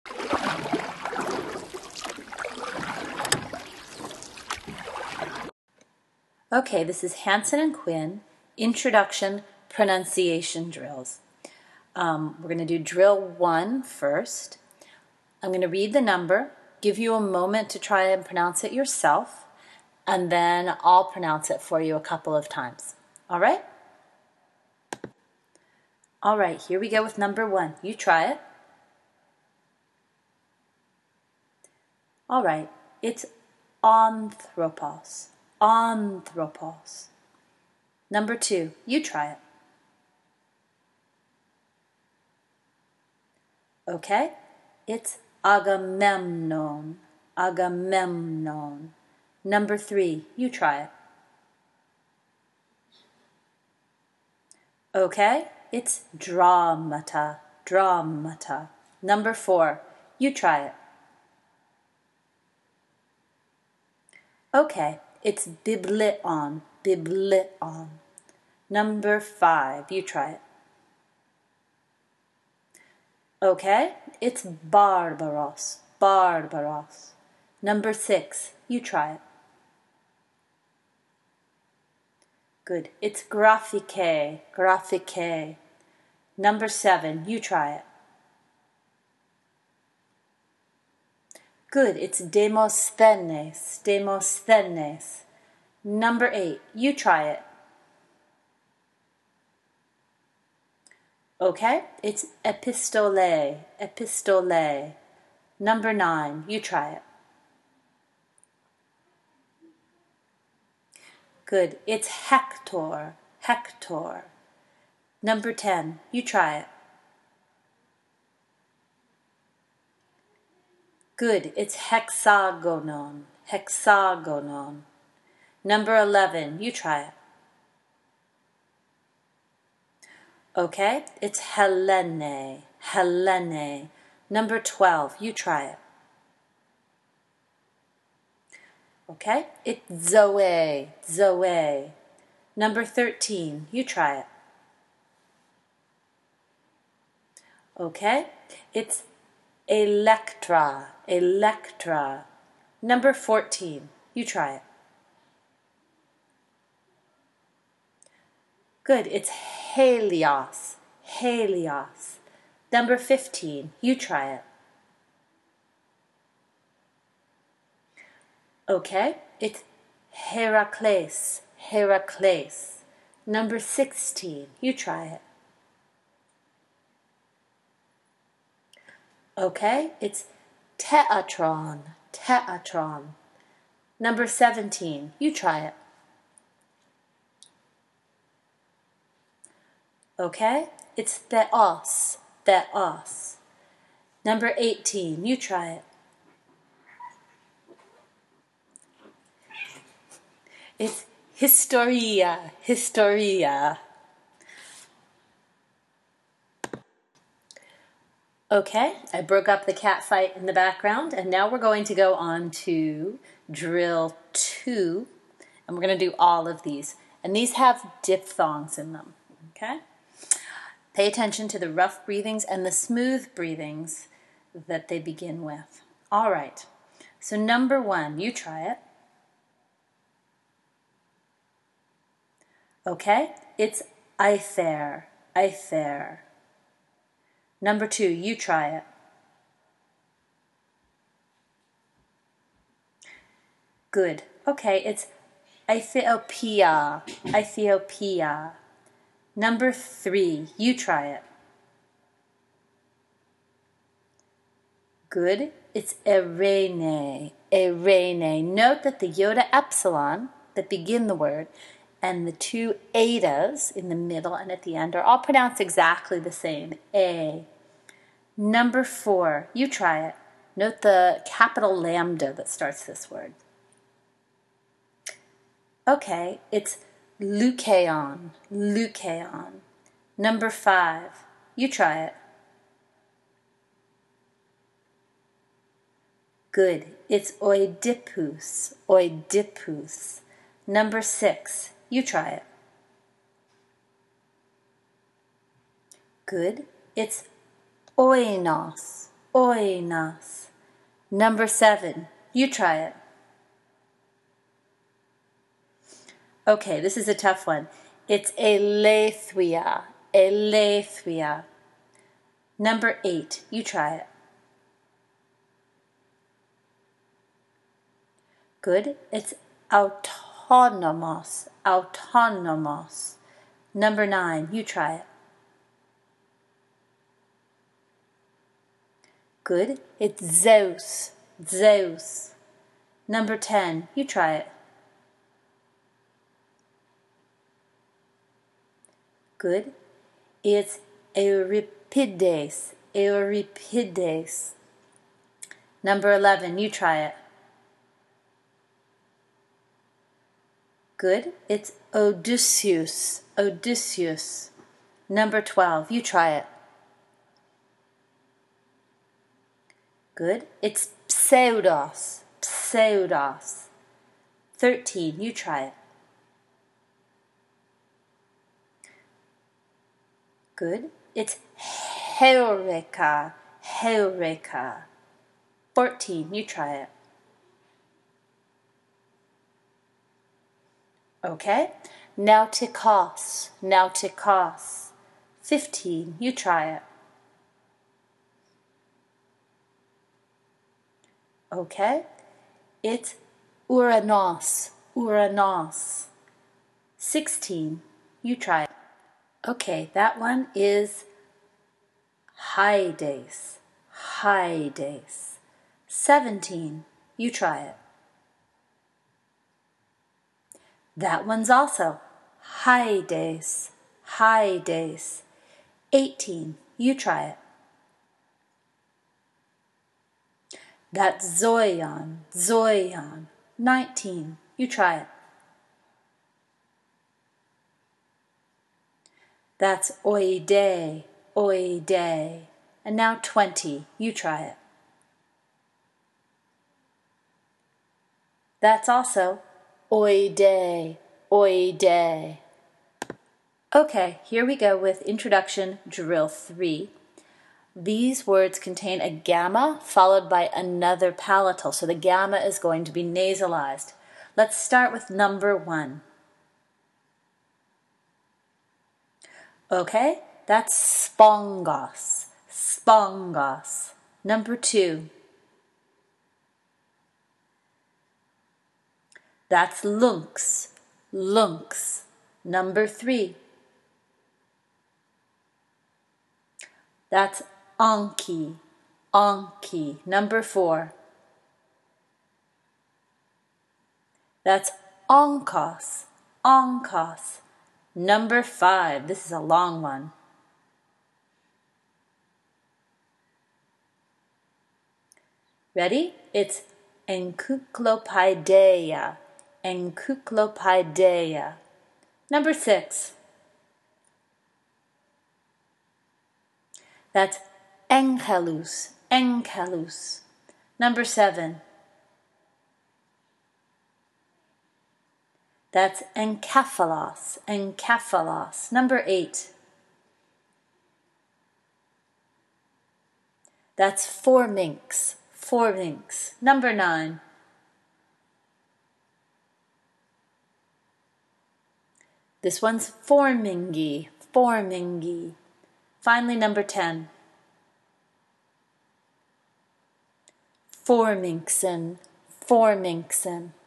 Okay, this is Hanson and Quinn, Introduction Pronunciation Drills. We're going to do drill 1 first. I'm going to read the number, give you a moment to try and pronounce it yourself, and then I'll pronounce it for you a couple of times. All right? All right, here we go with number 1. You try it. All right, it's anthropos. Anthropos. Number 2, you try it. Okay, it's Agamemnon. Agamemnon. Number 3, you try it. Okay, it's dramata. Dramata. Number 4, you try it. Okay, it's biblion. Biblion. Number 5, you try it. Okay, it's barbaros. Barbaros. Number 6, you try it. Good, it's graphike. Graphike. Number 7, you try it. Good, it's demosthenes. Demosthenes. Number 8, you try it. Okay, it's epistole. Epistole. Number 9, you try it. Good, it's Hector. Hector. Number 10, you try it. Good, it's hexagonon. Hexagonon. Number 11, you try it. Okay, it's Helene. Helene. Number 12, you try it. Okay, it's Zoe. Zoe. Number 13, you try it. Okay, it's Electra. Electra. Number 14, you try it. Good, it's Helios. Helios. Number 15, you try it. Okay, it's Heracles. Heracles. Number 16, you try it. Okay, it's Teatron. Teatron. Number 17, you try it. Okay, it's Theos. Theos. Number 18, you try it. It's Historia. Historia. Okay, I broke up the cat fight in the background, and now we're going to go on to drill 2, and we're going to do all of these. And these have diphthongs in them, okay? Pay attention to the rough breathings and the smooth breathings that they begin with. All right, so number 1, you try it. Okay, it's Aether. Aether. Number 2, you try it. Good. Okay, it's Ethiopia. Ethiopia. Number 3, you try it. Good. It's Irene. Irene. Note that the iota epsilon that begin the word and the 2 etas in the middle and at the end are all pronounced exactly the same. A. Number 4, you try it. Note the capital lambda that starts this word. Okay, it's Lukeon. Lukeon. Number 5, you try it. Good, it's Oedipus. Oedipus. Number 6, you try it. Good, it's Oinos. oinas. Number 7, you try it. Okay, this is a tough one. It's eleuthia, eleuthia. Number 8, you try it. Good. It's autonomos, autonomos. Number 9, you try it. Good. It's Zeus, Zeus. Number 10, you try it. Good. It's Euripides, Euripides. Number 11, you try it. Good. It's Odysseus, Odysseus. Number 12, you try it. Good. It's Pseudos, Pseudos. 13, you try it. Good. It's Heureka, Heureka. 14, you try it. Okay. Nautikos, nautikos. 15, you try it. Okay. It's Uranos, Uranos. 16, you try it. Okay, that one is Hyades, Hyades. 17, you try it. That one's also Hyades, Hyades. 18, you try it. That's Zoion, Zoion. 19, you try it. That's Oide, Oide. And now 20, you try it. That's also Oide, Oide. Okay, here we go with Introduction Drill 3. These words contain a gamma followed by another palatal, so the gamma is going to be nasalized. Let's start with number 1. Okay, that's spongos, spongos. Number 2. That's lunx, lunx. Number 3. That's anki, anki. Number 4. That's onkos, onkos. Number 5. This is a long one. Ready? It's encyclopaideia, encyclopaideia. Number 6. That's enkelus, enkelus. Number 7. That's enkephalos, enkephalos. Number 8. That's forminx, forminx. Number 9. This one's formingi, formingi. Finally, number 10. Formingsen, formingsen.